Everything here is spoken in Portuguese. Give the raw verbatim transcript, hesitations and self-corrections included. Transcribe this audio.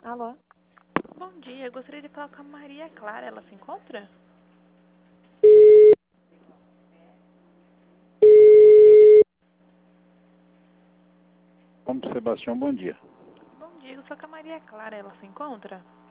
Alô? Bom dia, eu gostaria de falar com a Maria Clara, ela se encontra? Como Sebastião, bom dia. Bom dia, eu sou com a Maria Clara, ela se encontra?